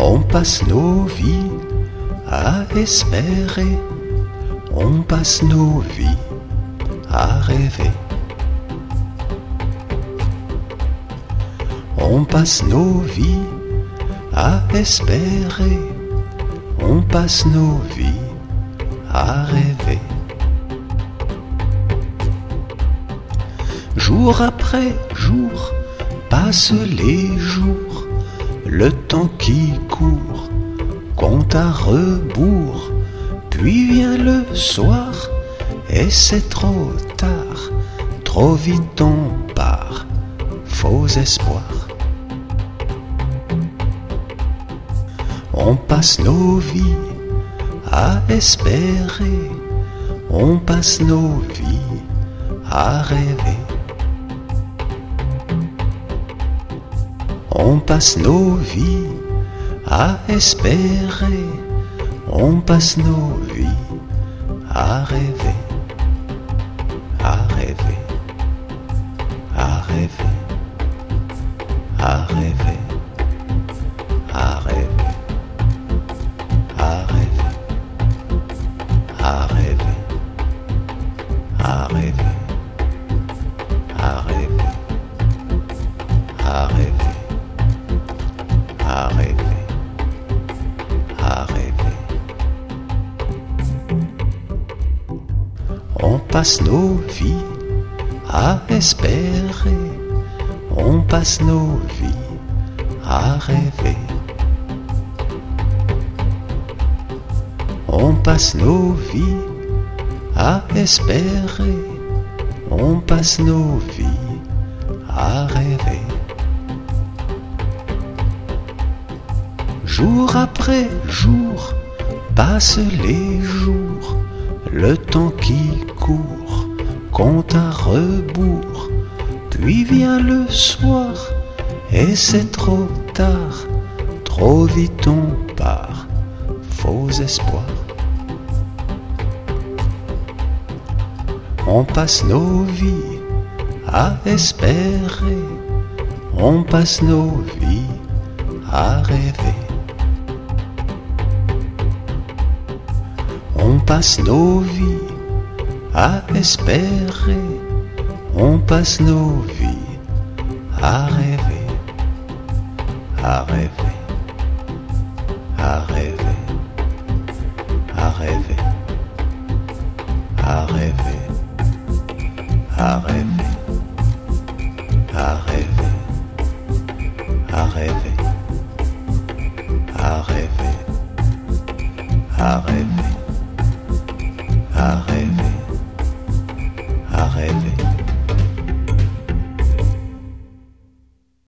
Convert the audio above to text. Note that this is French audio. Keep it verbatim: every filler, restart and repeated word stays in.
On passe nos vies à espérer, on passe nos vies à rêver. On passe nos vies à espérer, on passe nos vies à rêver. Jour après jour, passent les jours, le temps qui court, compte à rebours, puis vient le soir, et c'est trop tard, trop vite on part, faux espoir. On passe nos vies à espérer, on passe nos vies à rêver. On passe nos vies à espérer, on passe nos vies à rêver, à rêver, à rêver, à rêver, à rêver, à rêver, à rêver, à rêver, à rêver, à rêver. À rêver, à rêver. On passe nos vies à espérer, on passe nos vies à rêver. On passe nos vies à espérer, on passe nos vies à rêver. Jour après jour, passent les jours, le temps qui court, compte à rebours, puis vient le soir, et c'est trop tard, trop vite on part, faux espoir. On passe nos vies à espérer, on passe nos vies à rêver. On passe nos vies à espérer, on passe nos vies à rêver, à rêver, à rêver, à rêver, à rêver, à rêver, à rêver, à rêver, à rêver, à rêver. À rêver, à rêver.